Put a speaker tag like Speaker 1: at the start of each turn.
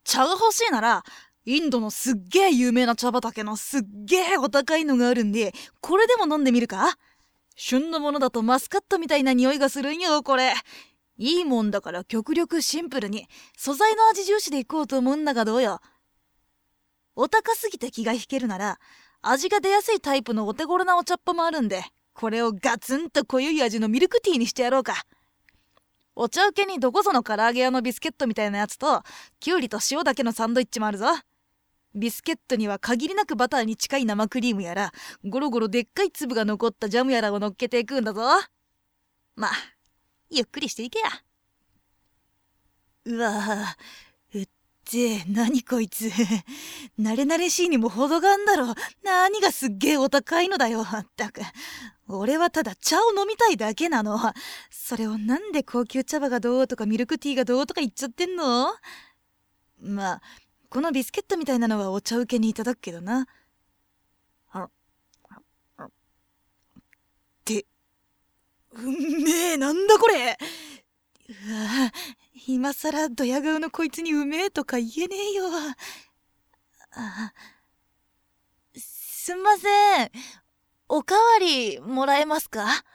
Speaker 1: 茶が欲しいなら、インドのすっげえ有名な茶畑のすっげえお高いのがあるんで、これでも飲んでみるか？旬のものだとマスカットみたいな匂いがするんよ、これ。いいもんだから極力シンプルに、素材の味重視でいこうと思うんだがどうよ。お高すぎて気が引けるなら、味が出やすいタイプのお手頃なお茶っ葉もあるんで、これをガツンと濃ゆい味のミルクティーにしてやろうか。お茶受けにどこぞの唐揚げ屋のビスケットみたいなやつと、きゅうりと塩だけのサンドイッチもあるぞ。ビスケットには限りなくバターに近い生クリームやら、ゴロゴロでっかい粒が残ったジャムやらを乗っけていくんだぞ。まあ、ゆっくりしていけや。うわぁ、何こいつ。慣れ慣れしいにも程があんだろ。何がすっげえお高いのだよ。ったく。俺はただ茶を飲みたいだけなの。それをなんで高級茶葉がどうとかミルクティーがどうとか言っちゃってんの？まあ、このビスケットみたいなのはお茶受けにいただくけどな。うめえ、なんだこれ。うわ、今さらドヤ顔のこいつにうめえとか言えねえよ。あ、すんません。おかわりもらえますか？